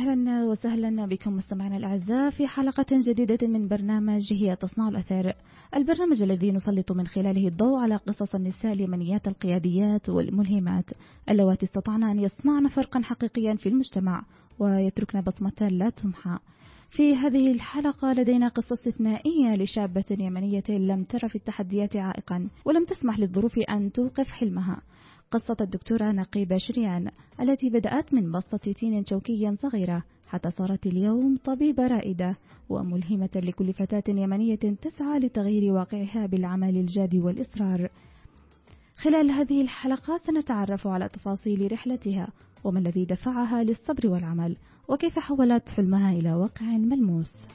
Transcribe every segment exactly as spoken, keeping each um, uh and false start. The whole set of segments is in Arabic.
أهلا وسهلا بكم مستمعينا الأعزاء في حلقة جديدة من برنامج هي تصنع الأثار، البرنامج الذي نسلط من خلاله الضوء على قصص النساء اليمنيات القياديات والملهمات اللواتي استطعن أن يصنعن فرقا حقيقيا في المجتمع ويتركن بصمة لا تمحى. في هذه الحلقة لدينا قصة استثنائية لشابة يمنية لم ترى في التحديات عائقا ولم تسمح للظروف أن توقف حلمها. قصة الدكتورة نقيبة شريان التي بدأت من بسطة تين شوكي صغيرة حتى صارت اليوم طبيبة رائدة وملهمة لكل فتاة يمنية تسعى لتغيير واقعها بالعمل الجاد والإصرار. خلال هذه الحلقة سنتعرف على تفاصيل رحلتها وما الذي دفعها للصبر والعمل وكيف حولت حلمها إلى واقع ملموس.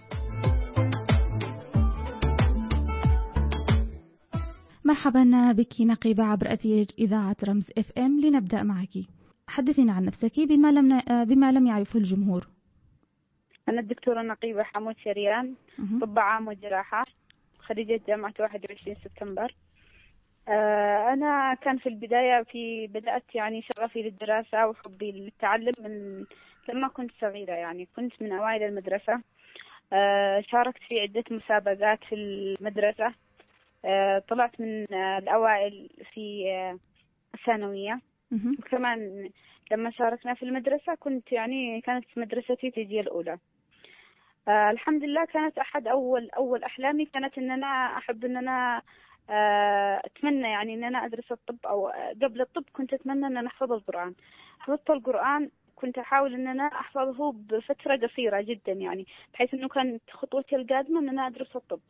مرحبا بك نقيبة عبر أثير إذاعة رمز اف ام. لنبدأ معك، حدثينا عن نفسك بما لم بما لم يعرفه الجمهور. أنا الدكتورة نقيبة حمود شريان، طب عام وجراحة، خريجة جامعة واحد وعشرين سبتمبر. أنا كان في البداية في بدأت يعني شغفي للدراسة وحبي للتعلم من لما كنت صغيرة، يعني كنت من أوائل المدرسة. شاركت في عدة مسابقات في المدرسة، طلعت من الأوائل في الثانوية. وكمان لما شاركنا في المدرسة كنت يعني كانت مدرستي تجي الأولى. آه الحمد لله. كانت أحد أول أول أحلامي كانت إن أنا أحب إن أنا آه أتمنى يعني إن أنا أدرس الطب، أو قبل الطب كنت أتمنى إن أنا أحفظ القرآن. حفظت القرآن، كنت أحاول إن أنا أحفظه بفترة قصيرة جدا، يعني بحيث إنه كانت خطوتي القادمة إن أنا أدرس الطب.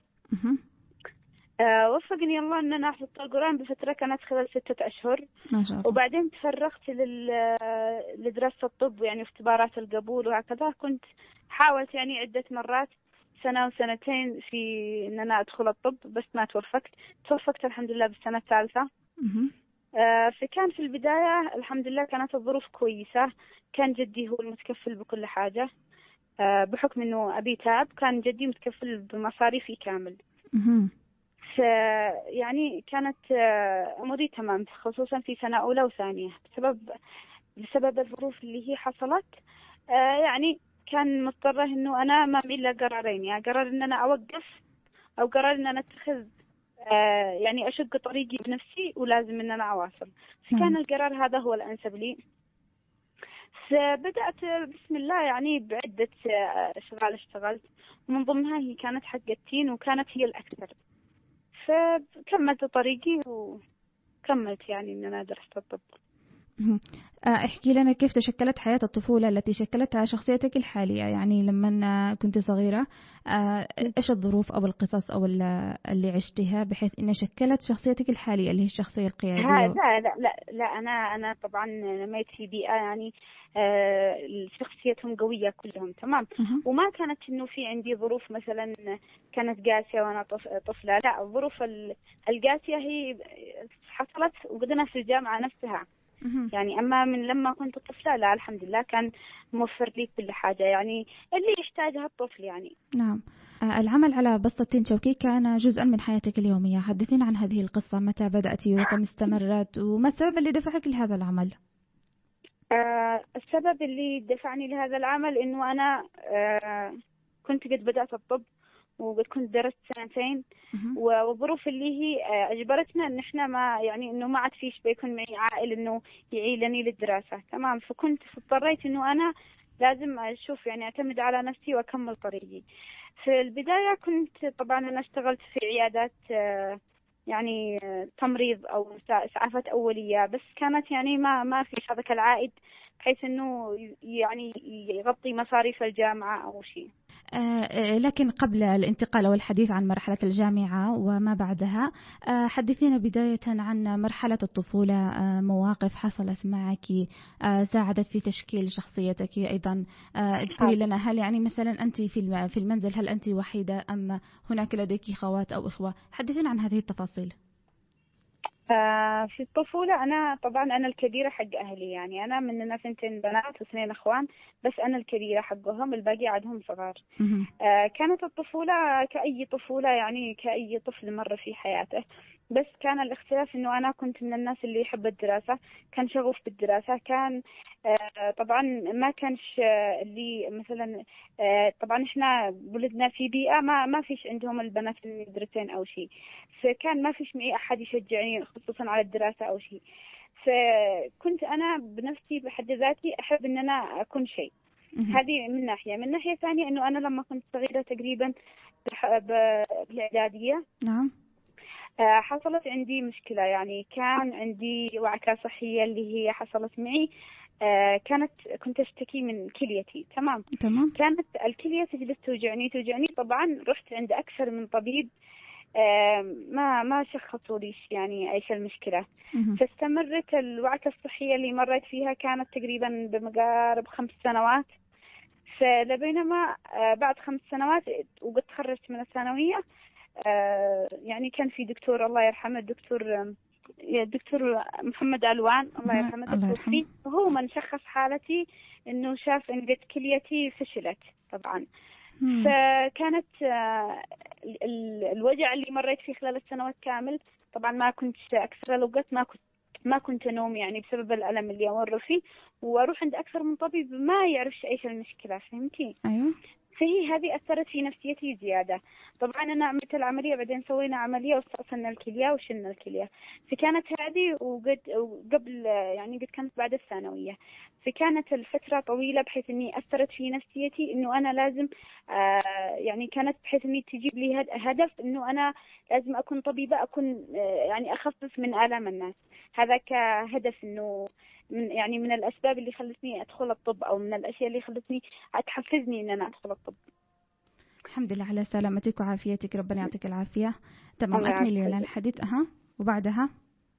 آه وفقني الله إن أنا حفظت القرآن بفترة كانت خلال ستة أشهر. ما شاء الله. وبعدين تفرغت لدراسة الطب، يعني اختبارات القبول وهكذا. كنت حاولت يعني عدة مرات، سنة وسنتين، في إن أنا أدخل الطب، بس ما توفقت. توفقت الحمد لله بالسنة الثالثة. آه فكان في البداية الحمد لله كانت الظروف كويسة. كان جدي هو المتكفل بكل حاجة، آه بحكم إنه أبي تعب، كان جدي متكفل بمصاريفي كامل. يعني كانت أموري تمام، خصوصا في سنة أولى وثانية. بسبب بسبب الظروف اللي هي حصلت، يعني كان مضطرة إنه أنا ما إلا قرارين، يعني قرار إن أنا أوقف، أو قرار إن أنا أتخذ يعني أشق طريقي بنفسي ولازم إن أنا أواصل. فكان القرار هذا هو الأنسب لي. بدأت بسم الله يعني بعدة أشغال اشتغلت، ومن ضمنها هي كانت حق التين، وكانت هي الأكثر. فكملت طريقي وكملت يعني إن أنا درست الطب. احكي لنا كيف تشكلت حياة الطفولة التي شكلتها شخصيتك الحالية، يعني لما كنت صغيرة ايش الظروف او القصص او اللي عشتها بحيث انها شكلت شخصيتك الحالية اللي هي الشخصية القيادية؟ لا لا لا لا انا انا طبعا نميت في بيئة يعني آه شخصيتهم قوية كلهم تمام. وما كانت انه في عندي ظروف مثلا كانت قاسية وانا طفلة. لا، الظروف القاسية هي حصلت وقدنا في الجامعة نفسها. يعني أما من لما كنت طفلة لا، الحمد لله كان موفر لي كل حاجة يعني اللي يحتاجها الطفل يعني. نعم. العمل على بسطة تين شوكي كان جزءا من حياتك اليومية. حدثينا عن هذه القصة، متى بدأت وكم استمرت وما السبب اللي دفعك لهذا العمل؟ آه السبب اللي دفعني لهذا العمل إنه أنا آه كنت قد بدأت الطب وقد كنت درست سنتين، والظروف اللي هي أجبرتنا إن إحنا ما يعني إنه ما عاد فيش بيكون معي عائل إنه يعيلني للدراسة تمام. فكنت اضطريت إنه أنا لازم أشوف يعني أعتمد على نفسي وأكمل طريقي. في البداية كنت طبعا أنا اشتغلت في عيادات يعني تمريض أو إسعافات أولية، بس كانت يعني ما ما فيش هذاك العائد بحيث إنه يعني يغطي مصاريف الجامعة أو شيء. آه لكن قبل الانتقال والحديث عن مرحلة الجامعة وما بعدها، آه حدثينا بداية عن مرحلة الطفولة. آه مواقف حصلت معك آه ساعدت في تشكيل شخصيتك أيضا. آه اذكري لنا، هل يعني مثلا أنت في في المنزل هل أنت وحيدة أم هناك لديك خوات أو إخوة؟ حدثينا عن هذه التفاصيل. آه في الطفولة أنا طبعا أنا الكبيرة حق أهلي، يعني أنا مننا ثنتين بنات واثنين أخوان، بس أنا الكبيرة حقهم، الباقي عندهم صغار. آه كانت الطفولة كأي طفولة يعني كأي طفل مر في حياته. بس كان الاختلاف إنه أنا كنت من الناس اللي يحب الدراسة، كان شغوف بالدراسة، كان آه طبعا ما كانش آه اللي مثلا آه طبعا إحنا ولدنا في بيئة ما ما فيش عندهم البنات المدرسين أو شيء، فكان ما فيش معي أحد يشجعني خصوصا على الدراسة أو شيء. فكنت أنا بنفسي بحد ذاتي أحب إن أنا أكون شيء. هذه من ناحية. من ناحية ثانية إنه أنا لما كنت صغيرة تقريبا بالإعدادية نعم. حصلت عندي مشكلة، يعني كان عندي وعكة صحية اللي هي حصلت معي. كانت كنت أشتكي من كليتي. تمام. تمام. كانت الكلية تجلس توجعني توجعني طبعا رحت عند أكثر من طبيب، ما ما شخصوا لي يعني ايش المشكله. فاستمرت الوعكه الصحيه اللي مريت فيها كانت تقريبا بمقارب خمس سنوات. فلبينما بعد خمس سنوات وقد تخرجت من الثانويه، يعني كان في دكتور الله يرحمه الدكتور الدكتور محمد ألوان الله يرحمه الدكتور، هو من شخص حالتي انه شاف ان قد كليتي فشلت طبعا. فكانت الوجع اللي مريت فيه خلال السنوات كامل طبعا ما كنت أكثر الوقت ما كنت ما كنت أنوم يعني بسبب الألم اللي أمر فيه، وأروح عند أكثر من طبيب ما يعرفش إيش المشكلة. فهمتي؟ أيوه. فهي هذه أثرت في نفسيتي زيادة. طبعا أنا عملت العملية بعدين سوينا عملية واستأصلنا الكلية وشلنا الكلية. فكانت هذه وقد وقبل يعني قد كانت بعد الثانوية، فكانت الفترة طويلة بحيث إني أثرت في نفسيتي إنه أنا لازم آه يعني كانت بحيث إني تجيب لي هدف إنه أنا لازم أكون طبيبة، أكون آه يعني أخفف من آلام الناس. هذا كهدف إنه من يعني من الأسباب اللي خلتني أدخل الطب، أو من الأشياء اللي خلتني تحفزني إن أنا أدخل الطب. الحمد لله على سلامتك وعافيتك، ربنا يعطيك العافية. تمام، أكملي لنا الحديث. أها وبعدها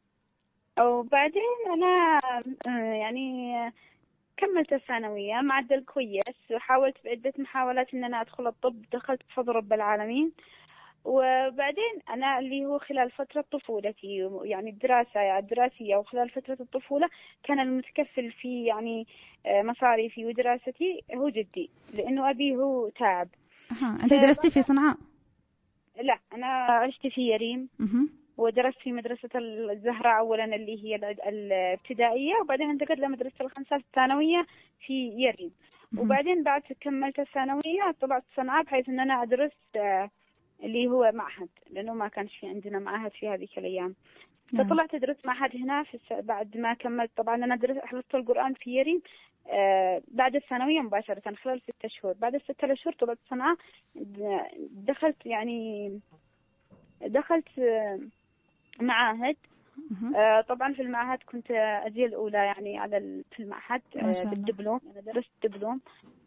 وبعدين أنا يعني كملت الثانوية معدل كويس، وحاولت بعدة محاولات إن أنا أدخل الطب، دخلت بفضل رب العالمين. وبعدين أنا اللي هو خلال فترة طفولتي يعني الدراسة الدراسية وخلال فترة الطفولة كان المتكفل في يعني مصاريفي ودراستي هو جدي، لأنه أبي هو تعب. أها. أنت درستي في صنعاء؟ لا، أنا عشت في يريم. أه. ودرست في مدرسة الزهراء أولا اللي هي الابتدائية، وبعدين انتقلت لمدرسة الخمسة الثانوية في يريم. وبعدين بعد كملت الثانوية طلعت صنعاء بحيث أن أنا أدرس اللي هو معهد، لأنه ما كانش في عندنا معهد في هذه الأيام. نعم. فطلعت أدرس معهد هنا في بعد ما كملت. طبعا أنا درست حفظت القرآن في يريم آه بعد الثانوية مباشرة خلال ستة شهور. بعد الستة شهور طلعت صنعاء، دخلت يعني دخلت آه معاهد. آه طبعا في المعهد كنت أجي الأولى يعني على في المعهد آه بالدبلوم. أنا درست دبلوم.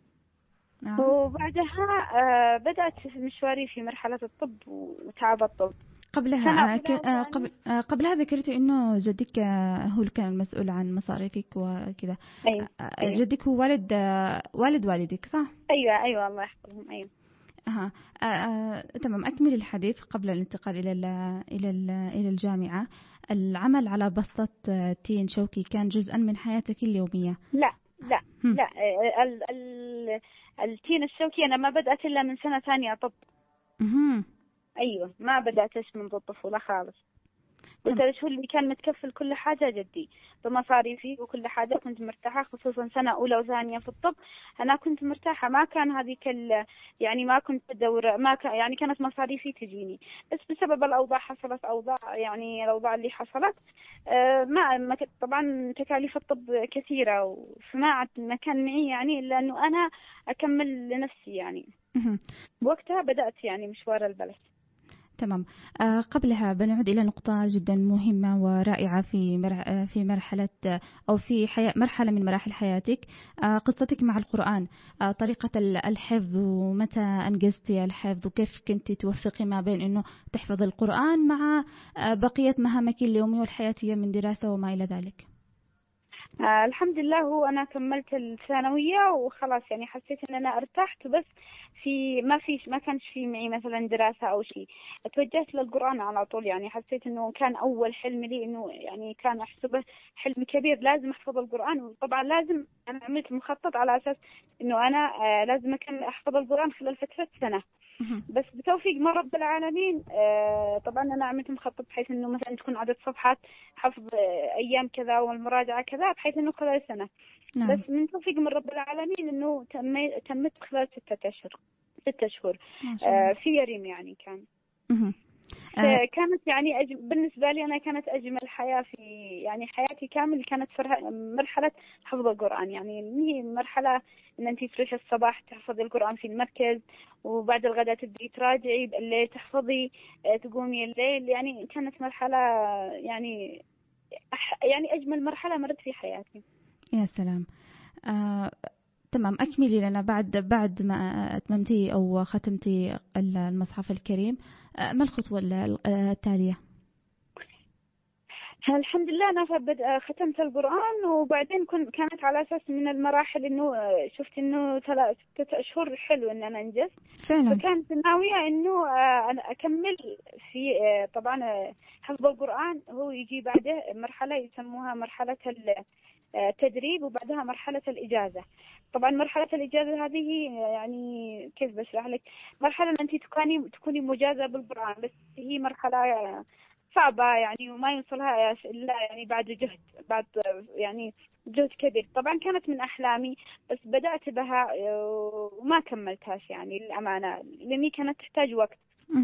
آه. وبعدها آه بدأت مشواري في مرحلة الطب وتعب الطب. قبلها ك... آه قبل آه قبلها ذكرتي إنه جدك هو اللي كان المسؤول عن مصاريفك وكذا. أيوة. أيوة. جدك هو والد والد والدك صح؟ أيوة أيوة الله يحفظهم. أيوة. أها. آه آه تمام، أكمل الحديث قبل الانتقال إلى ال إلى ال إلى الجامعة. العمل على بسطة تين شوكي كان جزءا من حياتك اليومية؟ لا لا هم. لا ال ال التين الشوكي أنا ما بدأت إلا من سنة ثانية طب. هم. أيوة ما بدأتش منذ الطفولة خالص. قلت شو اللي كان متكفل كل حاجة جدي بمصاريفي وكل حاجة، كنت مرتاحة خصوصا سنة أولى وثانية في الطب. أنا كنت مرتاحة، ما كان هذه كل يعني ما كنت أدور، ما كان يعني كانت مصاريفي تجيني، بس بسبب الأوضاع حصلت أوضاع يعني الأوضاع اللي حصلت آه ما طبعا تكاليف الطب كثيرة، فما ما كان معي يعني إلا أنه أنا أكمل لنفسي يعني. وقتها بدأت يعني مشوار البلد. تمام. آه قبلها بنعود إلى نقطة جدا مهمة ورائعة في مر... في مرحلة أو في حياة مرحلة من مراحل حياتك، آه قصتك مع القرآن، آه طريقة الحفظ ومتى أنجزتي الحفظ وكيف كنت توفقي ما بين إنه تحفظ القرآن مع آه بقية مهامك اليومية والحياتية من دراسة وما إلى ذلك. آه الحمد لله. هو أنا كملت الثانوية وخلاص يعني حسيت إن أنا ارتحت، بس في ما فيش ما كانش في معي مثلا دراسة أو شيء، توجهت للقرآن على طول. يعني حسيت إنه كان أول حلم لي، إنه يعني كان أحسبه حلم كبير لازم أحفظ القرآن. وطبعا لازم أنا عملت مخطط على أساس إنه أنا آه لازم أكمل أحفظ القرآن خلال فترة سنة. بس بتوفيق من رب العالمين طبعا أنا عملت مخطط بحيث إنه مثلا تكون عدد صفحات حفظ أيام كذا والمراجعة كذا بحيث إنه خلال سنة. نعم. بس من توفيق من رب العالمين إنه تمت خلال ستة أشهر ستة شهور في يريم يعني كان. كانت يعني أج... بالنسبة لي أنا كانت أجمل حياة في يعني حياتي كامل كانت فرح... مرحلة حفظ القرآن. يعني هي مرحلة إن أنتي تروحي الصباح تحفظي القرآن في المركز وبعد الغداء تبدي تراجعي الليل تحفظي تقومي الليل. يعني كانت مرحلة يعني أح... يعني أجمل مرحلة مرت في حياتي. يا سلام. آه... تمام، أكملي لنا بعد بعد ما أتممتي أو ختمتي المصحف الكريم ما الخطوة التالية؟ الحمد لله أنا ختمت القرآن وبعدين كانت على أساس من المراحل إنه شفت إنه ستة أشهر حلو إن أنا أنجز فعلا. فكانت ناوية إنه أنا أكمل في طبعا حفظ القرآن هو يجي بعده مرحلة يسموها مرحلة التدريب وبعدها مرحلة الإجازة. طبعا مرحلة الإجازة هذه يعني كيف بشرح لك، مرحلة أن أنت تكوني تكوني مجازة بالقرآن بس هي مرحلة صعبة يعني وما يوصلها إلا يعني بعد جهد بعد يعني جهد كبير. طبعا كانت من أحلامي بس بدأت بها وما كملتهاش يعني للأمانة لأني كانت تحتاج وقت.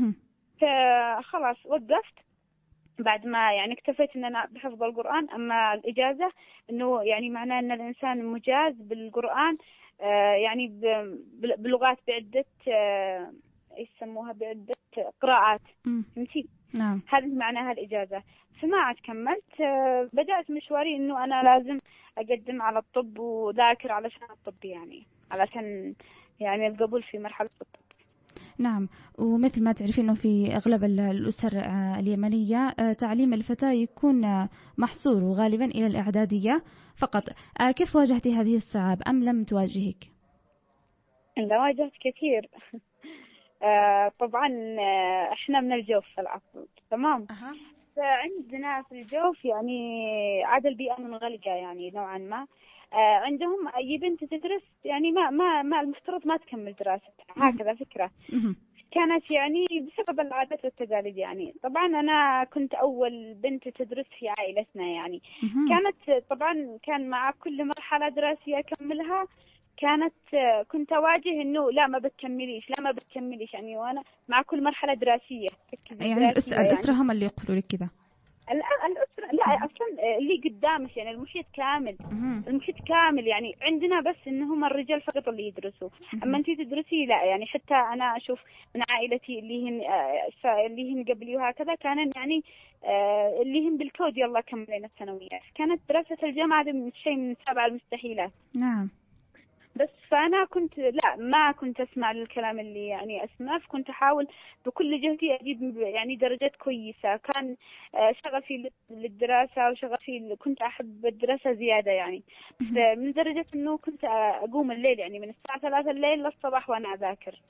فخلاص وقفت بعد ما يعني اكتفيت ان انا بحفظ القرآن. اما الإجازة انه يعني معناه ان الانسان مجاز بالقرآن آه يعني بلغات بعدة آه يسموها بعدة قراءات. فهمتي؟ نعم. هذه معناها الإجازة. فما عاد كملت. آه بدأت مشواري انه انا لازم اقدم على الطب وذاكر علشان الطب يعني علشان يعني القبول في مرحلة الطب. نعم، ومثل ما تعرفين أنه في أغلب الأسر اليمنية تعليم الفتاة يكون محصور غالبا إلى الإعدادية فقط. كيف واجهتي هذه الصعاب أم لم تواجهك؟ لا واجهت كثير. طبعا احنا من الجوف في الأصل تمام. أه. فعندنا في الجوف يعني عاد البيئة منغلقة يعني نوعا ما. آه عندهم أي بنت تدرس يعني ما ما ما المفترض ما تكمل دراستها هكذا فكرة. كانت يعني بسبب العادات والتقاليد. يعني طبعا أنا كنت أول بنت تدرس في عائلتنا يعني. كانت طبعا كان مع كل مرحلة دراسية أكملها كانت كنت أواجه إنه لا ما بتكمليش لا ما بتكمليش يعني وأنا مع كل مرحلة دراسية. يعني الأسرة يعني. هم اللي يقولوا لك كذا؟ الأسرة لا أصلا اللي قدامك يعني المحيط كامل. المحيط كامل يعني عندنا بس إنهم الرجال فقط اللي يدرسوا. أما أنتي تدرسي لا يعني حتى أنا أشوف من عائلتي اللي هن اللي هن قبلي وهكذا كانن يعني اللي هن بالكود يلا كملنا الثانوية. كانت دراسة الجامعة من شيء من سبع المستحيلات. نعم. بس فأنا كنت لا ما كنت أسمع للكلام اللي يعني أسمع. فكنت أحاول بكل جهدي أجيب يعني درجات كويسة. كان شغفي للدراسة وشغفي كنت أحب الدراسة زيادة يعني. من درجة إنه كنت أقوم الليل يعني من الساعة ثلاثة الليل للصباح وأنا أذاكر.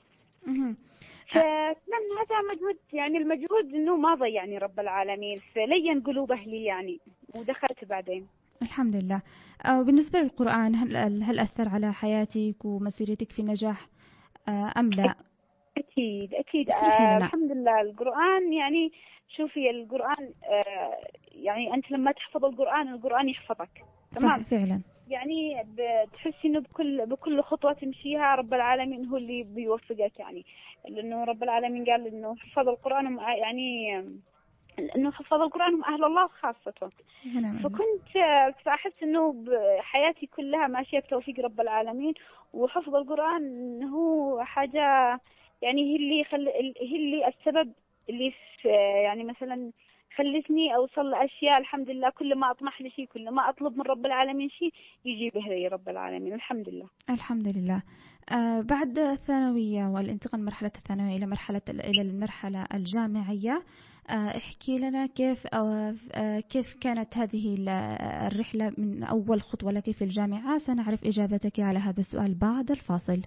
فكان هذا مجهود يعني المجهود إنه ما ضيعني رب العالمين فلين قلوب أهلي يعني ودخلت بعدين. الحمد لله. بالنسبة للقرآن هل هل أثر على حياتك ومسيرتك في نجاح أم لا؟ أكيد أكيد. آه الحمد لله القرآن يعني شوفي القرآن آه يعني أنت لما تحفظ القرآن القرآن يحفظك. تمام. صح فعلا. يعني بتحسي إنه بكل بكل خطوة تمشيها رب العالمين هو اللي بيوفقك يعني. لأنه رب العالمين قال إنه حفظ القرآن يعني إنه حفظ القرآن هم أهل الله خاصته. فكنت أحس إنه حياتي كلها ماشية بتوفيق رب العالمين وحفظ القرآن هو حاجة يعني هي اللي خل هي اللي السبب اللي في يعني مثلا خلتني أوصل لأشياء الحمد لله. كل ما أطمح لشيء كل ما أطلب من رب العالمين شيء يجي به لي رب العالمين الحمد لله. الحمد لله. آه بعد الثانوية والانتقال من مرحلة الثانوية إلى مرحلة إلى المرحلة الجامعية آه احكي لنا كيف آه كيف كانت هذه الرحلة من أول خطوة لك في الجامعة. سنعرف إجابتك على هذا السؤال بعد الفاصل.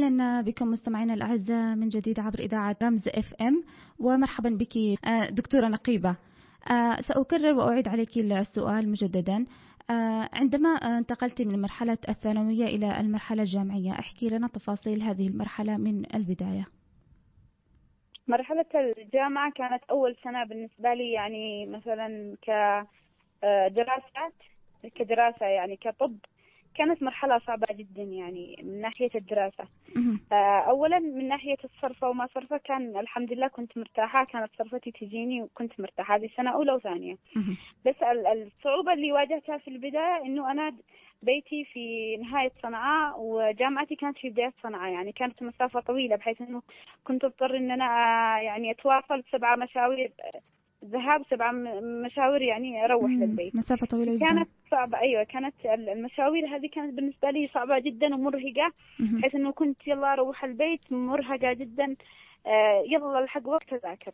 أهلا بكم مستمعينا الأعزاء من جديد عبر إذاعة رمز اف ام، ومرحبا بك دكتورة نقيبة. سأكرر وأعيد عليك السؤال مجددا. عندما انتقلت من مرحلة الثانوية إلى المرحلة الجامعية، احكي لنا تفاصيل هذه المرحلة من البداية. مرحلة الجامعة كانت أول سنة بالنسبة لي، يعني مثلا كدراسات كدراسة يعني كطب، كانت مرحلة صعبة جدا يعني من ناحية الدراسة. أولا من ناحية الصرفة وما صرفة، كان الحمد لله كنت مرتاحة، كانت صرفتي تجيني وكنت مرتاحة. هذه سنة أولى وثانية. بس الصعوبة اللي واجهتها في البداية إنه أنا بيتي في نهاية صنعاء وجامعتي كانت في بداية صنعاء، يعني كانت مسافة طويلة بحيث إنه كنت أضطر إن أنا يعني أتواصل سبعة مشاوير ذهاب، سبعة مشاوير يعني أروح للبيت. مسافة طويلة جدا. كانت صعبة. أيوة، كانت المشاوير هذه كانت بالنسبة لي صعبة جدا ومرهقة، بحيث إنه كنت يلا أروح البيت مرهقة جدا، آه يلا الحق وقت أذاكر.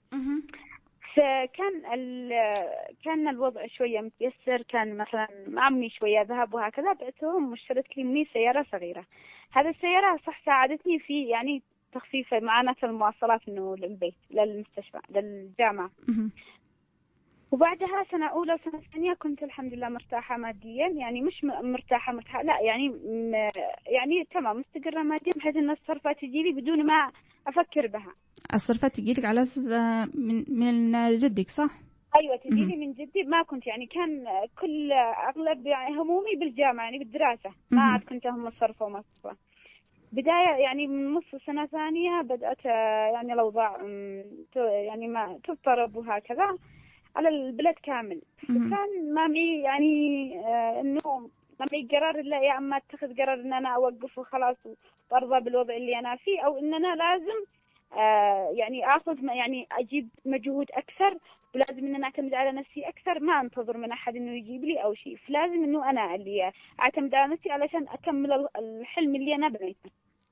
فكان كان الوضع شوية متيسر، كان مثلا عمي شوية ذهب وهكذا، بعتهم واشتريت لي مني سيارة صغيرة. هذه السيارة صح ساعدتني في يعني تخفيف معاناة المواصلات إنه للبيت للمستشفى للجامعة. وبعدها سنة أولى وسنة ثانية كنت الحمد لله مرتاحة ماديا، يعني مش مرتاحة مرتاحة لا يعني يعني تمام مستقرة ماديا، بحيث إن الصرفة تجيلي بدون ما أفكر بها. الصرفة تجيلك على من من جدك صح؟ أيوة تجيلي من جدي. ما كنت يعني كان كل أغلب يعني همومي بالجامعة يعني بالدراسة، ما عاد كنت أهم الصرفة وما الصرفة. بداية يعني من نص سنة ثانية بدأت يعني الأوضاع يعني ما تضطرب وهكذا على البلد كامل. فكان ما معي يعني آه إنه ما معي قرار إلا يا أما أتخذ قرار إن أنا أوقف وخلاص وأرضى بالوضع اللي أنا فيه، أو إن أنا لازم آه يعني آخذ يعني أجيب مجهود أكثر، ولازم إن أنا أعتمد على نفسي أكثر، ما أنتظر من أحد إنه يجيب لي أو شيء. فلازم إنه أنا اللي أعتمد على نفسي علشان أكمل الحلم اللي أنا بنيته.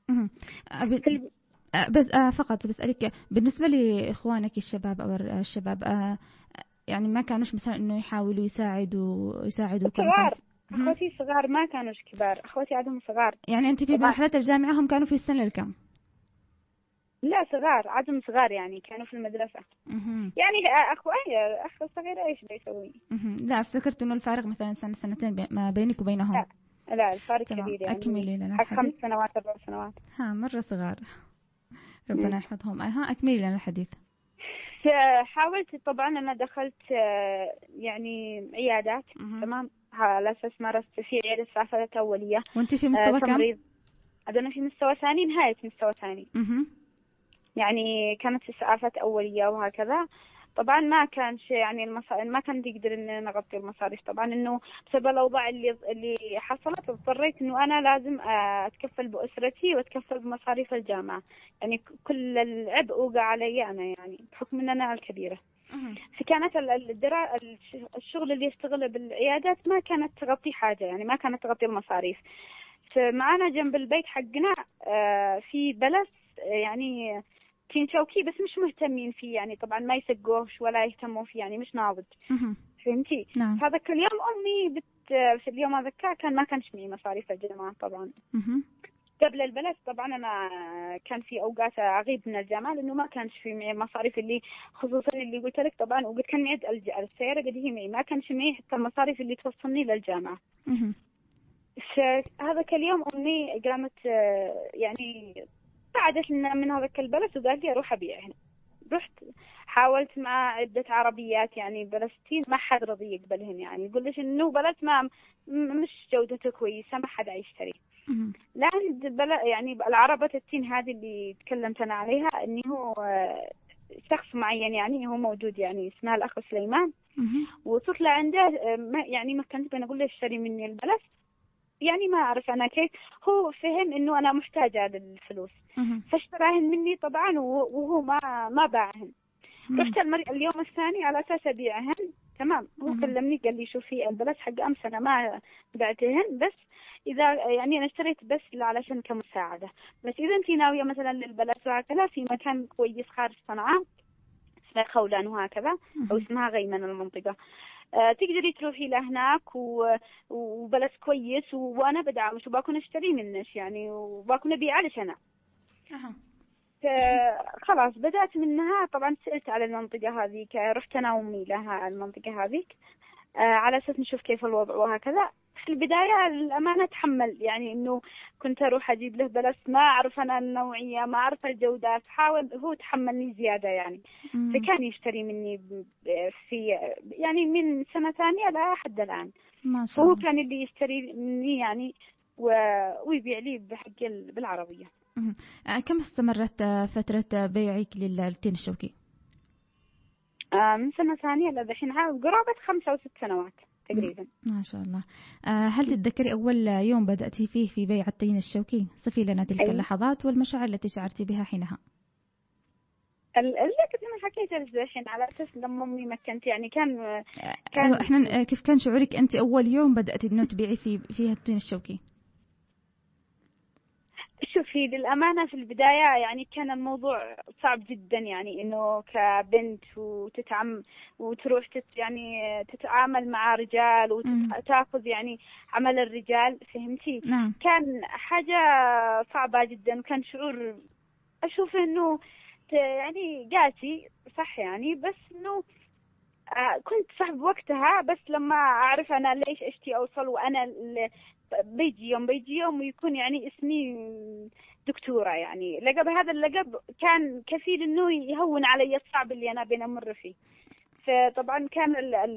بس فقط بسألك بالنسبة لإخوانك الشباب أو الشباب، يعني ما كانوش مثلا إنه يحاولوا يساعدوا يساعدوا صغار؟ أخوتي صغار ما كانوش كبار، أخوتي عادهم صغار. يعني أنت في مرحلة الجامعة هم كانوا في السنة الكام؟ لا صغار، عادهم صغار يعني كانوا في المدرسة. مه. يعني أخو أي أخ صغير إيش بيسوي؟ لا افتكرت إنه الفارق مثلا سنة سنتين ما بينك وبينهم. لا لا الفارق كبير يعني. أكملي لنا الحديث. خمس سنوات أربع سنوات. ها مرة صغار. ربنا يحفظهم. ها أكملي لنا الحديث. حاولت طبعا أنا دخلت يعني عيادات. تمام، على أساس مارست في عيادة إسعافات أولية. وأنت في مستوى كم؟ أنا في مستوى ثاني، نهاية مستوى ثاني. مه. يعني كانت إسعافات أولية وهكذا. طبعا ما كان شيء يعني المصاريف ما كان يقدر إن نغطي المصاريف، طبعا إنه بسبب الأوضاع اللي اللي حصلت اضطريت إنه أنا لازم أتكفل بأسرتي وأتكفل بمصاريف الجامعة، يعني كل العبء وقع علي أنا يعني بحكم إن أنا الكبيرة. فكانت الدرا الشغل اللي يشتغله بالعيادات ما كانت تغطي حاجة، يعني ما كانت تغطي المصاريف. فمعنا جنب البيت حقنا في بلس يعني تين شوكي، بس مش مهتمين فيه يعني، طبعا ما يسقوش ولا يهتموا فيه يعني مش ناضج. فهمتي؟ نعم. هذا كل يوم أمي بت في اليوم هذا كان ما كانش معي مصاريف الجامعة طبعا. مه. قبل البلد طبعا أنا كان في أوقات أغيب من الجامعة لأنه ما كانش في معي مصاريف، اللي خصوصا اللي قلت لك طبعا، وقد كان معي السيارة قد هي معي، ما كانش معي حتى المصاريف اللي توصلني للجامعة. مه. فهذا كل يوم أمي قامت يعني ساعدت لنا من هذاك البلد وقال لي أروح أبيع هنا. رحت حاولت مع عدة عربيات يعني بلستين، ما حد رضي يقبلهن، يعني يقول ليش إنه بلد ما مش جودته كويسة ما حد يشتري. لا عند بلد يعني العربة التين هذه اللي تكلمت أنا عليها، إني هو شخص معين يعني هو موجود يعني اسمه الأخ سليمان، وصلت لعنده يعني ما كنت بنقول له اشتري مني البلد، يعني ما أعرف أنا كيف، هو فهم إنه أنا محتاجة للفلوس فاشتراهن مني طبعا، وهو ما ما باعهن. رحت اليوم الثاني على أساس أبيعهن. تمام، هو كلمني قال لي شوفي البلد حق أمس أنا ما بعتهن، بس إذا يعني أنا اشتريت بس علشان كمساعدة، بس إذا أنت ناوية مثلا للبلد وهكذا في مكان كويس خارج صنعاء اسمه خولان وهكذا، أو اسمها غيمن المنطقة، تقدري تروحي لهناك وبلس كويس وأنا بدعمش وبكون أشتري منش يعني وبكون أبيعلش أنا. خلاص بدأت منها. طبعا سألت على المنطقة هذيك، رحت أنا وأمي لها المنطقة هذيك على أساس نشوف كيف الوضع وهكذا. في البداية الأمانة تحمل يعني إنه كنت أروح أجيب له بلس ما أعرف أنا النوعية ما أعرف الجودات، حاول هو تحملني زيادة يعني. مم. فكان يشتري مني في يعني من سنة ثانية لحد الآن ما شاء الله. هو كان اللي يشتري مني يعني ويبيع لي بحق بالعربية. كم استمرت فترة بيعك للتين الشوكي؟ من سنة ثانية لدحين قرابة خمسة أو ست سنوات تقريبا. ما شاء الله. هل تتذكري أول يوم بدأتي فيه في بيع التين الشوكي؟ صفي لنا تلك أي. اللحظات والمشاعر التي شعرتي بها حينها. اللي كنت أنا حكيتها الحين على أساس لما أمي مكنت يعني كان كان إحنا كيف كان شعورك أنت أول يوم بدأتي إنه تبيعي في فيها التين الشوكي؟ شوفي للأمانة في البداية يعني كان الموضوع صعب جدا يعني إنه كبنت وتتعم وتروح تت يعني تتعامل مع رجال وتأخذ يعني عمل الرجال فهمتي. نعم. كان حاجة صعبة جدا، كان شعور أشوف إنه يعني قاسي صح يعني، بس إنه كنت صعب وقتها. بس لما أعرف أنا ليش أشتي أوصل وأنا بيجي يوم بيجي يوم ويكون يعني اسمي دكتورة يعني لقب هذا اللقب كان كفيل إنه يهون علي الصعب اللي أنا بين أمر فيه. فطبعا كان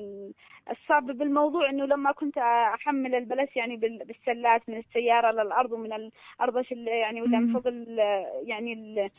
الصعب بالموضوع إنه لما كنت أحمل البلس يعني بالسلات من السيارة للأرض ومن الأرض يعني ولا من فوق ال يعني ال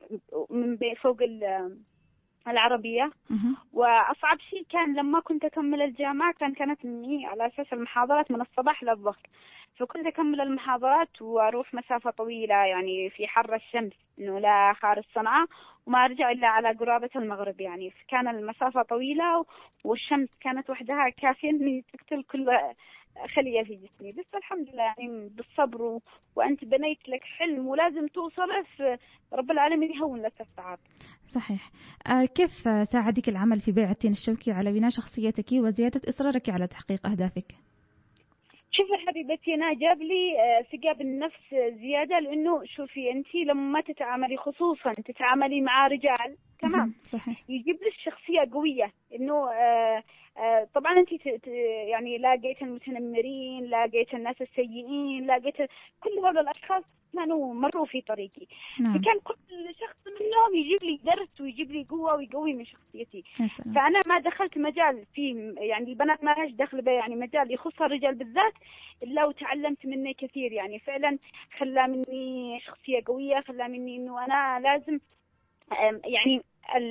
من فوق ال العربية. وأصعب شيء كان لما كنت أكمل الجامعة كان كانت مني على أساس المحاضرات من الصباح للظهر، فكنت أكمل المحاضرات وأروح مسافة طويلة يعني في حر الشمس إنه لا خارج صنعاء وما أرجع إلا على قرابة المغرب يعني. كان المسافة طويلة والشمس كانت وحدها كافية إني تقتل كل خلية في جسمي. بس الحمد لله يعني بالصبر و... وأنت بنيت لك حلم ولازم توصله، في رب العالمين يهون لك الصعاب. صحيح. آه كيف ساعدك العمل في بيع التين الشوكي على بناء شخصيتك وزيادة إصرارك على تحقيق أهدافك؟ شوفي حبيبتي أنا جاب لي ثقة بالنفس زيادة، لأنه شوفي أنت لما تتعاملي خصوصا تتعاملي مع رجال تمام صحيح. يجيب لك شخصية قوية إنه آه آه طبعا أنت يعني لاقيت المتنمرين، لاقيت الناس السيئين، لاقيت كل هذول الأشخاص كانوا مروا في طريقي. نعم. فكان كل شخص منهم يجيب لي درس ويجيب لي قوة ويقوي من شخصيتي. فأنا ما دخلت مجال فيه يعني البنات ما لهاش دخل به يعني مجال يخص الرجال بالذات إلا وتعلمت مني كثير يعني فعلا خلى مني شخصية قوية، خلى مني إنه أنا لازم يعني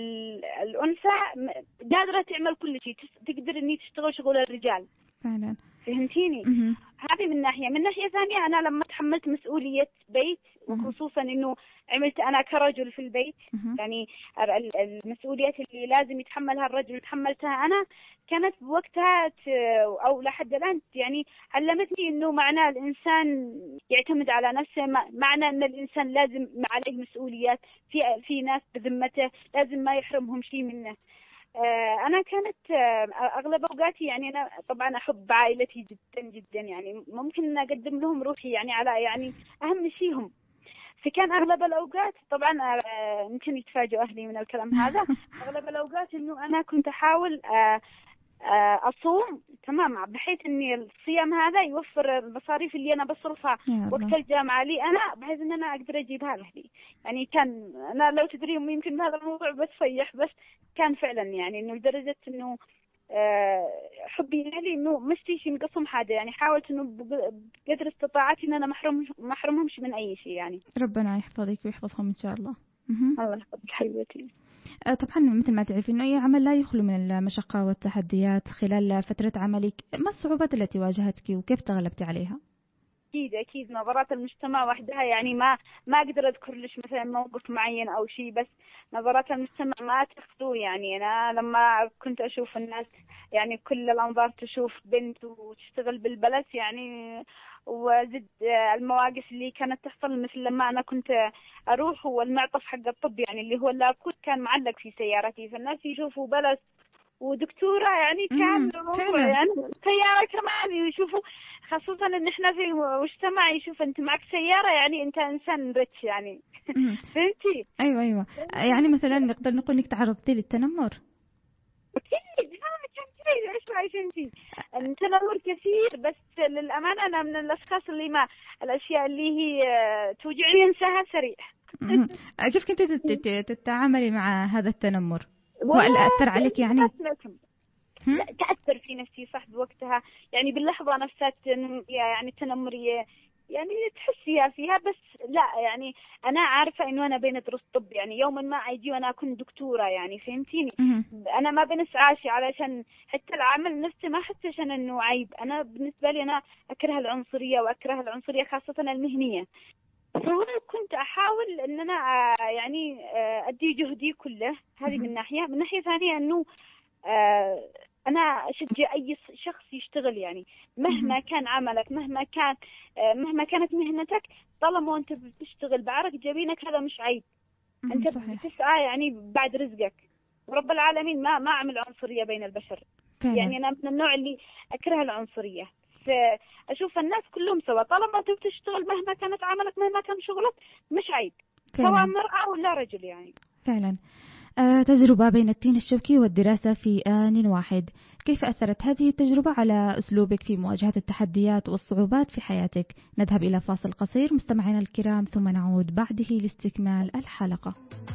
الأنثى قادرة تعمل كل شيء، تقدر إني تشتغل شغل الرجال فعلا. فهمتيني؟ هذه من ناحية. من ناحية ثانية أنا لما تحملت مسؤولية بيت وخصوصا إنه عملت أنا كرجل في البيت يعني المسؤوليات اللي لازم يتحملها الرجل تحملتها أنا، كانت بوقتها أو لحد الآن يعني علمتني إنه معنى الإنسان يعتمد على نفسه، معنى إن الإنسان لازم عليه مسؤوليات في في ناس بذمته لازم ما يحرمهم شيء منه. أنا كانت أغلب أوقاتي يعني أنا طبعا أحب عائلتي جدا جدا يعني ممكن أقدم لهم روحي يعني على يعني أهم شيء هم. فكان أغلب الأوقات طبعا يمكن يتفاجئوا أهلي من الكلام هذا أغلب الأوقات إنه أنا كنت أحاول أصوم تمام بحيث إني الصيام هذا يوفر المصاريف اللي أنا بصرفها وقت الجامعة لي أنا بحيث إن أنا أقدر أجيبها لأهلي. يعني كان أنا لو تدريهم يمكن هذا الموضوع بتفيح بس كان فعلا يعني إنه لدرجة إنه حبي لأهلي إنه مش شيء مقصم حاجة يعني حاولت إنه بقدر استطاعتي إن أنا محرم محرمهمش من أي شيء يعني. ربنا يحفظك ويحفظهم إن شاء الله. الله يحفظك حبيبتي. طبعا مثل ما تعرفين إنه أي عمل لا يخلو من المشقة والتحديات. خلال فترة عملك ما الصعوبات التي واجهتك وكيف تغلبتي عليها؟ أكيد أكيد نظرات المجتمع وحدها يعني ما ما أقدر أذكر لش مثلا موقف معين أو شيء، بس نظرات المجتمع ما تاخذوه يعني. أنا لما كنت أشوف الناس يعني كل الأنظار تشوف بنت وتشتغل بالبلس يعني، وزد المواقف اللي كانت تحصل مثل لما أنا كنت أروح والمعطف حق الطب يعني اللي هو اللاكوت كان معلق في سيارتي، فالناس يشوفوا بلس ودكتورة يعني كان يعني سيارة كمان يشوفوا، خاصة إن إحنا في مجتمع يشوف أنت معك سيارة يعني أنت إنسان ريتش يعني. فهمتي؟ أيوة أيوة يعني مثلا نقدر نقول إنك تعرضتي للتنمر. أكيد كان كثير. إيش رأيك أنتي؟ التنمر كثير، بس للأمانة أنا من الأشخاص اللي ما الأشياء اللي هي توجعني أنساها سريع. كيف كنت تتعاملي مع هذا التنمر؟ وهل أثر عليك يعني؟ لا تأثر في نفسي صح بوقتها يعني باللحظة نفسها يعني التنمرية يعني تحسيها فيها، بس لا يعني أنا عارفة إنه أنا بين دروس طب يعني يوما ما أجي وأنا أكون دكتورة يعني فهمتيني. أنا ما بنسعاش علشان حتى العمل نفسه ما حسش أنا إنه عيب. أنا بالنسبة لي أنا أكره العنصرية وأكره العنصرية خاصة المهنية، فأنا كنت أحاول إن أنا يعني أدي جهدي كله. هذه من ناحية. من ناحية ثانية إنه أنا أشجع أي شخص يشتغل يعني مهما كان عملك، مهما كان مهما كانت مهنتك، طالما أنت بتشتغل بعرق جبينك هذا مش عيب. أنت بتسعى يعني بعد رزقك، ورب العالمين ما ما عمل عنصرية بين البشر. يعني أنا من النوع اللي أكره العنصرية، فأشوف الناس كلهم سوا، طالما أنت بتشتغل مهما كانت عملك مهما كان شغلك مش عيب، سواء مرأة ولا رجل يعني. فعلا. آه، تجربة بين التين الشوكي والدراسة في آن واحد، كيف أثرت هذه التجربة على أسلوبك في مواجهة التحديات والصعوبات في حياتك؟ نذهب إلى فاصل قصير مستمعينا الكرام، ثم نعود بعده لاستكمال الحلقة.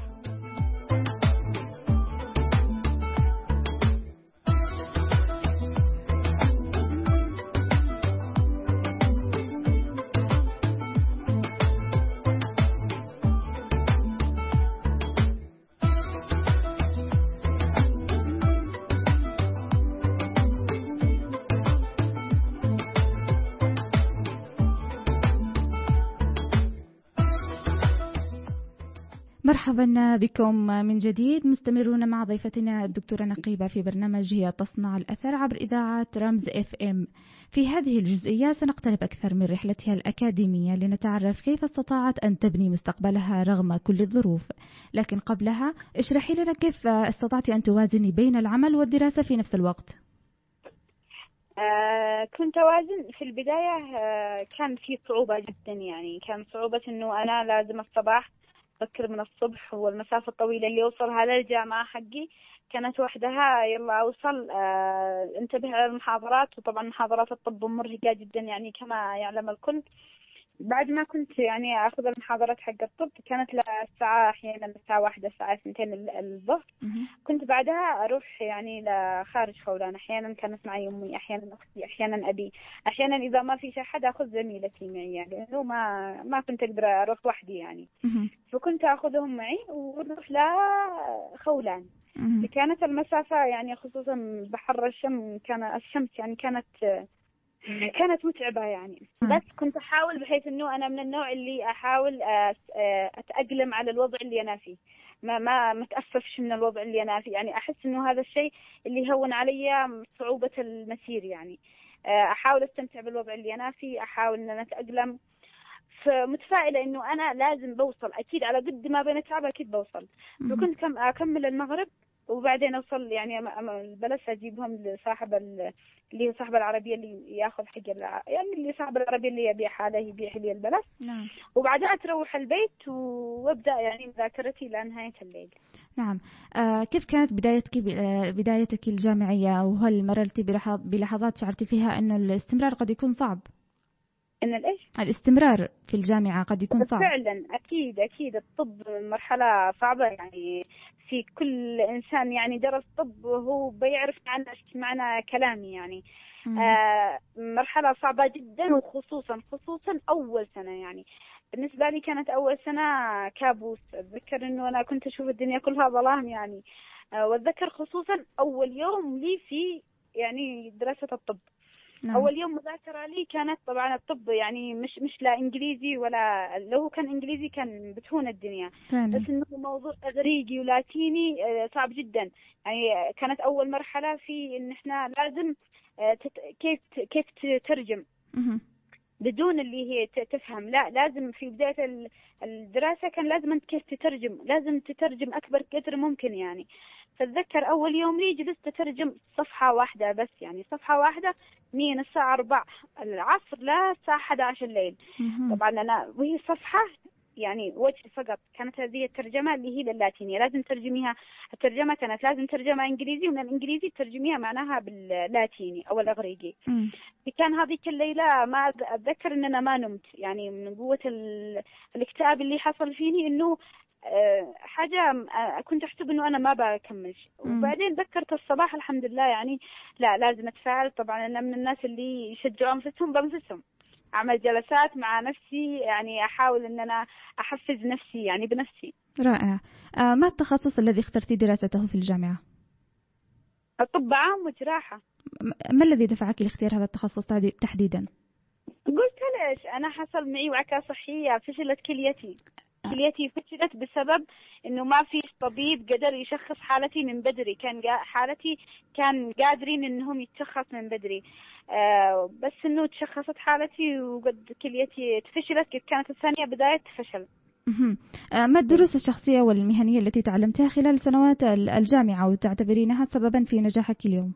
مرحبا بكم من جديد، مستمرون مع ضيفتنا الدكتورة نقيبة في برنامج هي تصنع الأثر عبر إذاعة رمز اف ام. في هذه الجزئية سنقترب أكثر من رحلتها الأكاديمية لنتعرف كيف استطاعت أن تبني مستقبلها رغم كل الظروف. لكن قبلها اشرحي لنا كيف استطعت أن توازني بين العمل والدراسة في نفس الوقت. آه كنت أوازن في البداية. آه كان في صعوبة جدا يعني كان صعوبة إنه أنا لازم الصباح بكر من الصبح والمسافة الطويلة اللي أوصلها للجامعة حقي كانت وحدها يلا أوصل. آه انتبه على المحاضرات، وطبعا محاضرات الطب مرهقة جدا يعني كما يعلم الكل. بعد ما كنت يعني أخذ المحاضرات حق الطب كانت للساعة أحيانا الساعة واحدة الساعة اثنتين الظهر، كنت بعدها أروح يعني لخارج خولان. أحيانا كانت معي أمي، أحيانا أختي، أحيانا أبي، أحيانا إذا ما في أحد أخذ زميلتي معي يعني لأنه ما ما كنت أقدر أروح وحدي يعني. فكنت أخذهم معي ونروح لخولان. كانت المسافة يعني خصوصا بحر الشم كان الشمس يعني كانت كانت متعبة يعني. بس كنت أحاول بحيث إنه أنا من النوع اللي أحاول أتأقلم على الوضع اللي أنا فيه، ما ما ما تأسفش من الوضع اللي أنا فيه يعني. أحس إنه هذا الشيء اللي هون علي صعوبة المسير يعني. أحاول أستمتع بالوضع اللي أنا فيه، أحاول إن أنا أتأقلم. فمتفائلة إنه أنا لازم بوصل أكيد، على قد ما بنتعب أكيد بوصل. فكنت كم أكمل المغرب وبعدين أوصل يعني البلد أجيبهم لصاحب اللي هي صاحب العربية اللي يأخذ حق يعني اللي صاحب العربية اللي يبيع حاله يبيع لي البلد. نعم. وبعدها تروح البيت وابدأ يعني مذاكرتي لنهاية الليل. نعم. آه كيف كانت بدايتك بدايتك الجامعية، وهل مررتي بلحظات شعرتي فيها إنه الاستمرار قد يكون صعب؟ إن الإيش؟ الاستمرار في الجامعة قد يكون صعب. فعلا أكيد أكيد الطب مرحلة صعبة يعني. في كل إنسان يعني درس طب وهو بيعرف معنى معنى كلامي يعني. آه مرحلة صعبة جدا، وخصوصا خصوصا أول سنة يعني. بالنسبة لي كانت أول سنة كابوس. أتذكر إنه أنا كنت أشوف الدنيا كلها ظلام يعني. آه وأتذكر خصوصا أول يوم لي في يعني دراسة الطب. نعم. أول يوم مذاكرة لي كانت طبعا الطب يعني مش مش لا إنجليزي، ولا لو كان إنجليزي كان بتهون الدنيا. فعلا. بس إنه موضوع إغريقي ولاتيني صعب جدا يعني. كانت أول مرحلة في إن إحنا لازم تت... كيف كيف تترجم بدون اللي هي تفهم. لا لازم في بداية الدراسة كان لازم أنت كيف تترجم، لازم تترجم أكبر قدر ممكن يعني. فأتذكر أول يوم لي جلست أترجم صفحة واحدة بس، يعني صفحة واحدة من الساعة أربعة العصر للساعة أحد عشر الليل. طبعا أنا وهي صفحة يعني وجه فقط، كانت هذه الترجمة اللي هي للاتينية، لازم ترجميها. الترجمة كانت لازم ترجمها إنجليزي، ومن الإنجليزي ترجميها معناها باللاتيني أو الإغريقي. كان هذيك الليلة ما أتذكر إن أنا ما نمت، يعني من قوة الاكتئاب اللي حصل فيني، إنه حاجة كنت أحسب إنه أنا ما بكمل. وبعدين ذكرت الصباح الحمد لله، يعني لا لازم أتفاعل. طبعا أنا من الناس اللي يشجعوا أنفسهم بأنفسهم، أعمل جلسات مع نفسي، يعني أحاول إن أنا أحفز نفسي يعني بنفسي. رائع. آه ما التخصص الذي اخترتي دراسته في الجامعة؟ طب عام وجراحة. ما الذي دفعك لاختيار هذا التخصص تحديدا؟ قلت ليش أنا حصل معي وعكة صحية، فشلت كليتي. كليتي فشلت بسبب إنه ما في طبيب قدر يشخص حالتي من بدري. كان حالتي كان قادرين إنهم يتشخص من بدري، آه بس إنه تشخصت حالتي وقد كليتي تفشلت، كانت الثانية بداية فشل. ما الدروس الشخصية والمهنية التي تعلمتها خلال سنوات الجامعة وتعتبرينها سببا في نجاحك اليوم؟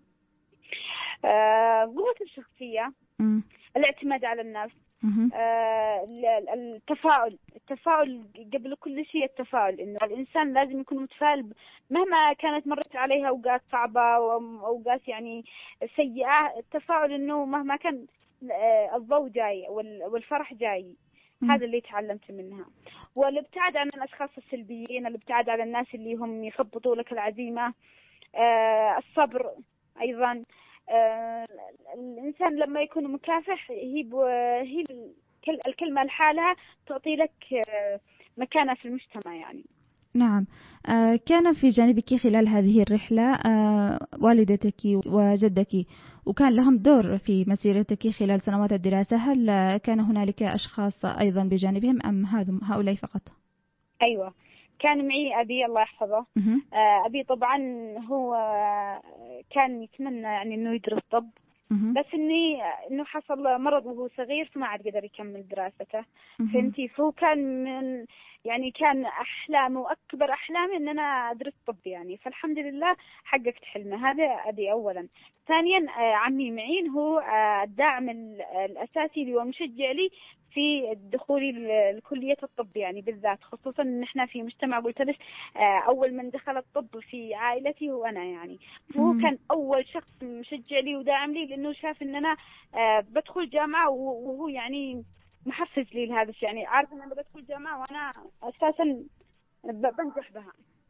آه قوة الشخصية، م. الاعتماد على النفس، آه التفاؤل. التفاؤل قبل كل شيء، التفاؤل إنه الإنسان لازم يكون متفائل مهما كانت مرت عليها أوقات صعبة وأوقات يعني سيئة. التفاؤل إنه مهما كان الضوء جاي والفرح جاي. هذا اللي تعلمت منها. والابتعاد عن الأشخاص السلبيين، الابتعاد عن الناس اللي هم يخبطوا لك العزيمة، آه الصبر أيضا. آه الإنسان لما يكون مكافح هي هي الكلمة لحالها تعطي لك آه مكانة في المجتمع يعني. نعم. آه كان في جانبك خلال هذه الرحلة آه والدتك وجدك، وكان لهم دور في مسيرتك خلال سنوات الدراسة. هل كان هنالك أشخاص أيضا بجانبهم أم هؤلاء فقط؟ أيوة، كان معي أبي الله يحفظه. آه أبي طبعا هو كان يتمنى يعني إنه يدرس طب، بس إني إنه حصل مرض وهو صغير فما عاد قدر يكمل دراسته. فهمتي؟ فهو كان من يعني كان أحلامه وأكبر أحلامي إن أنا أدرس طب يعني. فالحمد لله حققت حلمه. هذا أبي أولا. ثانيا عمي معين هو الداعم الأساسي لي ومشجع لي في دخولي لكلية الطب يعني بالذات، خصوصا ان احنا في مجتمع قلت لك اول من دخل الطب في عائلتي هو انا يعني. هو كان اول شخص مشجع لي وداعم لي، لانه شاف ان انا بدخل جامعة وهو يعني محفز لي لهذا الشيء، يعني عارف ان انا بدخل جامعة وانا اساسا بنجح بها.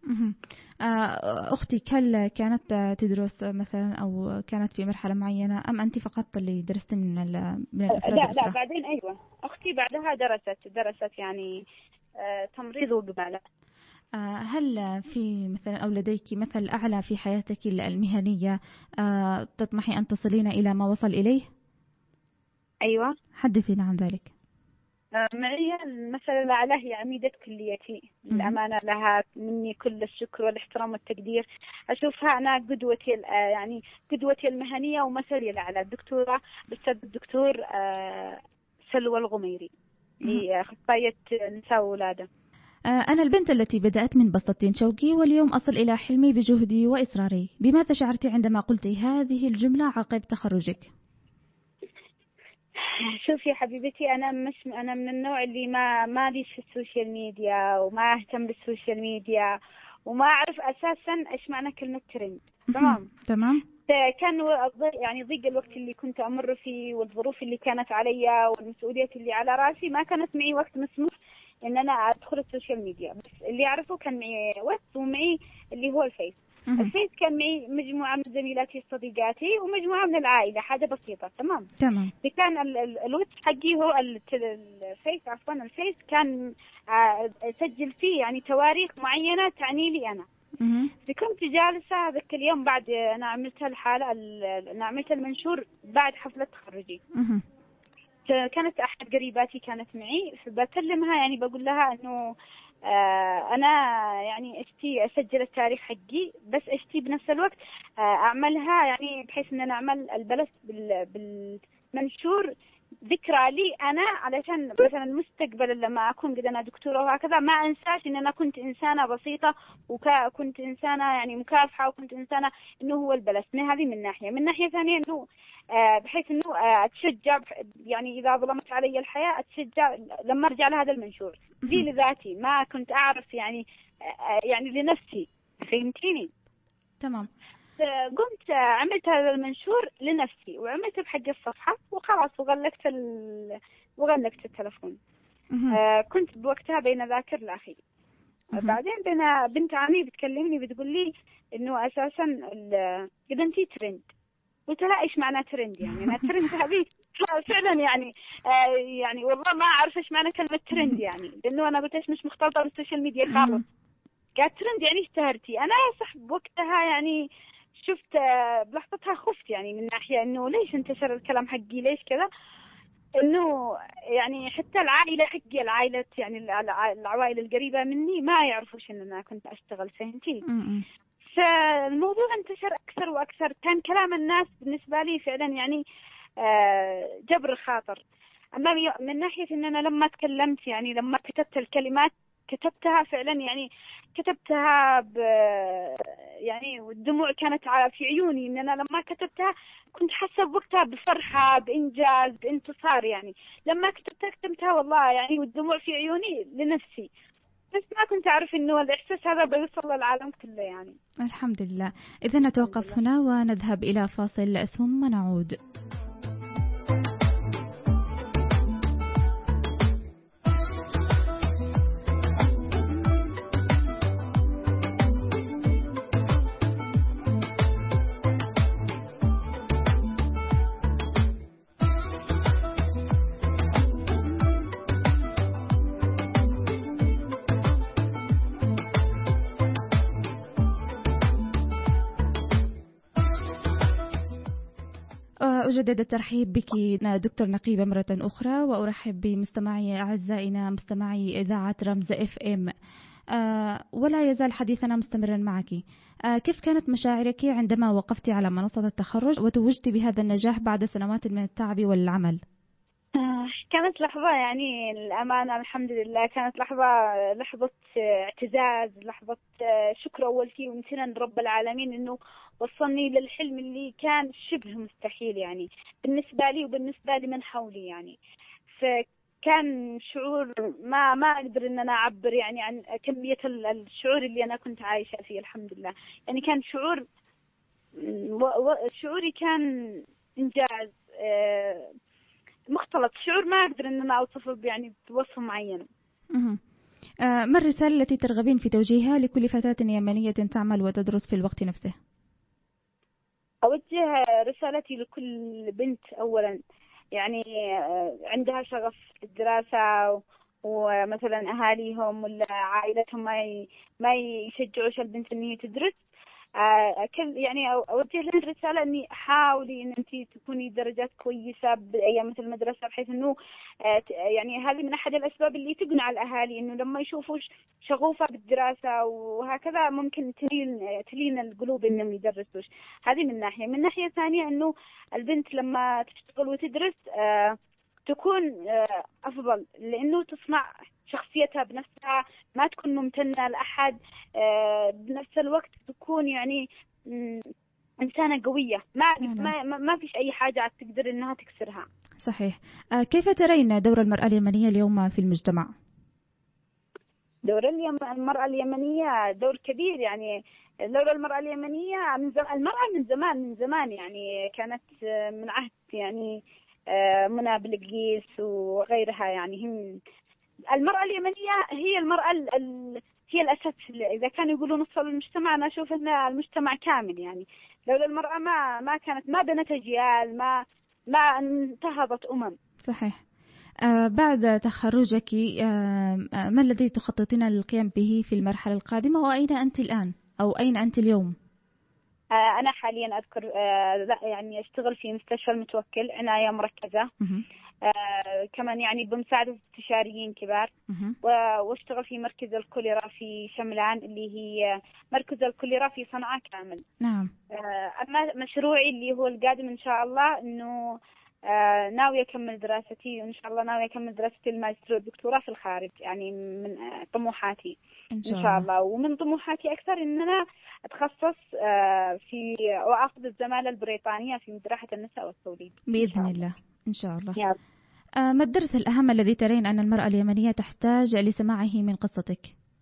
أختك هل كانت تدرس مثلا أو كانت في مرحلة معينة أم أنت فقط اللي درست من من الأفراد لا الأسرة؟ لا بعدين أيوة أختي بعدها درست درست يعني تمريض وقبالة. هل في مثلا أو لديك مثل أعلى في حياتك المهنية تطمحي أن تصلين إلى ما وصل إليه؟ أيوة، حدثينا عن ذلك. معي المثل الأعلى هي عميدة كليتي، للأمانة لها مني كل الشكر والاحترام والتقدير. أشوفها أنا قدوتي يعني قدوتي المهنية ومثلي الأعلى، الدكتورة الأستاذ الدكتور سلوى الغميري، هي أخصائية نساء وولادة. أنا البنت التي بدأت من بسطين شوقي واليوم أصل إلى حلمي بجهدي وإصراري. بماذا شعرتي عندما قلتي هذه الجملة عقب تخرجك؟ شوفي حبيبتي، أنا مش أنا من النوع اللي ما ما ليش في السوشيال ميديا وما أهتم بالسوشيال ميديا وما أعرف أساسا إيش معنى كلمة ترند. تمام تمام. كان يعني ضيق الوقت اللي كنت أمر فيه والظروف اللي كانت علي والمسؤوليات اللي على رأسي، ما كانت معي وقت مسموح إن أنا أدخل السوشيال ميديا. بس اللي أعرفه كان معي وقت ومعي اللي هو الفيس. الفيس كان معي مجموعة من زميلاتي صديقاتي ومجموعة من العائلة، حاجة بسيطة. تمام تمام. كان الوقت حقي هو الفيس عفوا الفيس كان أسجل فيه يعني تواريخ معينة تعني لي أنا. كنت جالسة ذاك اليوم بعد أنا عملت الحالة أنا عملت المنشور بعد حفلة تخرجي. كانت أحد قريباتي كانت معي، فبكلمها يعني بقول لها إنه آه أنا يعني أشتي أسجل التاريخ حقي، بس أشتي بنفس الوقت آه أعملها يعني بحيث إن أنا أعمل البلس بالمنشور ذكرى لي أنا، علشان مثلا مستقبلا لما أكون قد أنا دكتورة وهكذا ما أنساش إن أنا كنت إنسانة بسيطة وكنت إنسانة يعني مكافحة، وكنت إنسانة إنه هو البلسنة. هذه من ناحية. من ناحية ثانية إنه آه بحيث إنه آه أتشجع يعني إذا ظلمت علي الحياة أتشجع لما أرجع لهذا المنشور لي لذاتي، ما كنت أعرف يعني آه يعني لنفسي. فهمتيني؟ تمام. قمت عملت هذا المنشور لنفسي وعملت بحق الصفحة وخلاص، وغلقت ال... وغلقت التلفون. آه كنت بوقتها بين ذاكر لأخي. بعدين بين بنت عمي بتكلمني بتقول لي إنه أساسا إذا أنتي ترند. قلت لها إيش معنى ترند؟ يعني أنا ترند هذه فعلا يعني آه يعني والله ما أعرف إيش معنى كلمة ترند يعني، لأنه أنا قلت إيش مش مختلطة بالسوشيال ميديا خالص. قالت ترند يعني اشتهرتي. أنا صح بوقتها يعني شفت بلحظتها خفت يعني من ناحية إنه ليش انتشر الكلام حقي، ليش كذا، إنه يعني حتى العائلة حقي العائلة يعني العوائل القريبة مني ما يعرفوش إن أنا كنت أشتغل. فهمتي؟ فالموضوع انتشر أكثر وأكثر. كان كلام الناس بالنسبة لي فعلا يعني جبر خاطر. أما من ناحية إن أنا لما تكلمت يعني لما كتبت الكلمات كتبتها فعلا يعني كتبتها ب يعني والدموع كانت في عيوني. إن أنا لما كتبتها كنت حاسة بوقتها بفرحة بإنجاز بانتصار. يعني لما كتبتها كتبتها والله يعني والدموع في عيوني لنفسي، بس ما كنت أعرف إنه الإحساس هذا بيوصل للعالم كله يعني. الحمد لله. إذا نتوقف هنا ونذهب إلى فاصل ثم نعود. أجدد الترحيب بك دكتور نقيبة مرة أخرى، وأرحب بمستمعي أعزائنا مستمعي إذاعة رمز إف إم. أه ولا يزال حديثنا مستمرا معك. أه كيف كانت مشاعرك عندما وقفتي على منصة التخرج وتوجتي بهذا النجاح بعد سنوات من التعب والعمل؟ كانت لحظة يعني الأمانة الحمد لله كانت لحظة لحظة اعتزاز، لحظة شكر أول شيء وامتنان رب العالمين إنه وصلني للحلم اللي كان شبه مستحيل يعني بالنسبة لي وبالنسبة لمن حولي يعني. فكان شعور ما ما أقدر إن أنا أعبر يعني عن كمية الشعور اللي أنا كنت عايشة فيه. الحمد لله يعني كان شعور شعوري كان إنجاز مختلط، شعور ما أقدر إن أنا أوصفه يعني بوصف معين. ما الرسالة التي ترغبين في توجيهها لكل فتاة يمنية تعمل وتدرس في الوقت نفسه؟ أوجه رسالتي لكل بنت أولا يعني عندها شغف الدراسة ومثلا أهاليهم ولا عائلتهم ما ما يشجعوش البنت إن هي تدرس. كل يعني أوجه لها الرسالة إني حاولي إن أنتي تكوني درجات كويسة بأيام مثل المدرسة، بحيث إنه يعني هذه من أحد الأسباب اللي تقنع الأهالي إنه لما يشوفوا شغوفة بالدراسة وهكذا ممكن تلين تلين القلوب إنهم يدرسوش. هذه من ناحية. من ناحية ثانية إنه البنت لما تشتغل وتدرس تكون أفضل، لأنه تصنع شخصيتها بنفسها، ما تكون ممتنة لأحد، بنفس الوقت تكون يعني إنسانة قوية، ما ما ما فيش أي حاجة تقدر إنها تكسرها. صحيح. كيف ترين دور المرأة اليمنية اليوم في المجتمع؟ دور المرأة اليمنية دور كبير يعني. دور المرأة اليمنية من زمان، المرأة من زمان من زمان يعني كانت من عهد يعني منى بلقيس وغيرها يعني. هم المرأة اليمنية هي المرأة ال ال هي الأساس. إذا كانوا يقولون نصف المجتمع أنا أشوف أن المجتمع كامل يعني. لولا المرأة ما ما كانت ما بنت أجيال، ما ما انتهضت أمم. صحيح. آه بعد تخرجك آه ما الذي تخططين للقيام به في المرحلة القادمة، وأين أنت الآن أو أين أنت اليوم؟ آه أنا حاليا أذكر آه لا يعني أشتغل في مستشفى المتوكل عناية مركزة. آه كمان يعني بمساعدة استشاريين كبار، واشتغل في مركز الكوليرا في شملان اللي هي مركز الكوليرا في صنعاء كامل. نعم. آه أما مشروعي اللي هو القادم إن شاء الله إنه آه ناوية أكمل دراستي وإن شاء الله ناوية أكمل دراستي الماجستير والدكتوراه في الخارج، يعني من آه طموحاتي إن شاء, إن شاء الله. ومن طموحاتي أكثر إن أنا أتخصص آه في وأخذ الزمالة البريطانية في جراحة النساء والتوليد بإذن الله. إن شاء الله. يا آه ما الدرس الأهم الذي ترين أن المرأة اليمنية تحتاج لسماعه من قصتك؟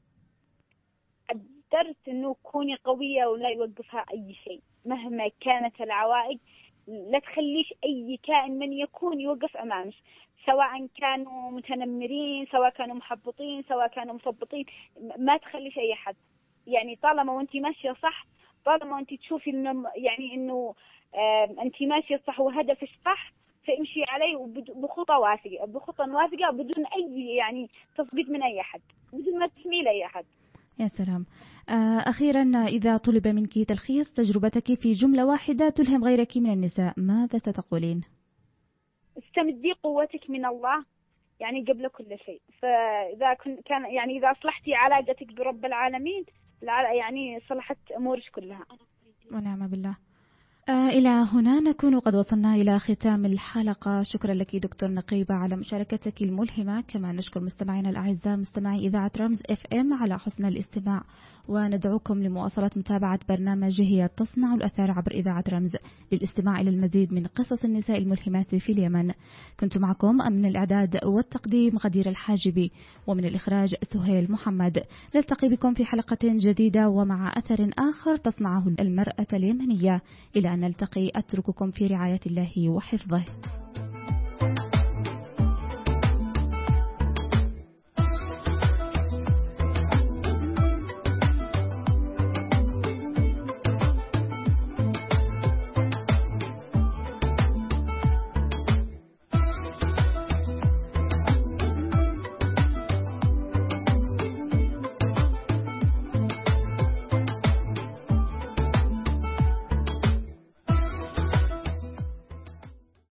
الدرس إنه كوني قوية ولا يوقفها أي شيء مهما كانت العوائق. لا تخليش أي كائن من يكون يوقف أمامك، سواء كانوا متنمرين، سواء كانوا محبطين، سواء كانوا مثبطين. ما تخليش أي حد، يعني طالما وأنت ماشية صح، طالما أنت تشوفي إنه يعني إنه أنت ماشية صح وهدفك صح، فامشي عليه بخطى واثقة، بخطى واثقة بدون أي يعني تثبيت من أي أحد، بدون ما تسمي لأي أحد. يا سلام. أخيرا، إذا طلب منك تلخيص تجربتك في جملة واحدة تلهم غيرك من النساء، ماذا ستقولين؟ استمدي قوتك من الله يعني قبل كل شيء. فإذا كان يعني إذا أصلحتي علاقتك برب العالمين يعني صلحت أمورك كلها. ونعم بالله. آه إلى هنا نكون قد وصلنا إلى ختام الحلقة. شكرا لك دكتور نقيبة على مشاركتك الملهمة. كما نشكر مستمعينا الأعزاء مستمعي إذاعة رمز اف ام على حسن الاستماع، وندعوكم لمواصلة متابعة برنامج هي تصنع الأثار عبر إذاعة رمز للاستماع إلى المزيد من قصص النساء الملهمات في اليمن. كنت معكم من الإعداد والتقديم غدير الحاجبي، ومن الإخراج سهيل محمد. نلتقي بكم في حلقة جديدة ومع أثر آخر تصنعه المرأة اليمنية. إلى أن نلتقي أترككم في رعاية الله وحفظه.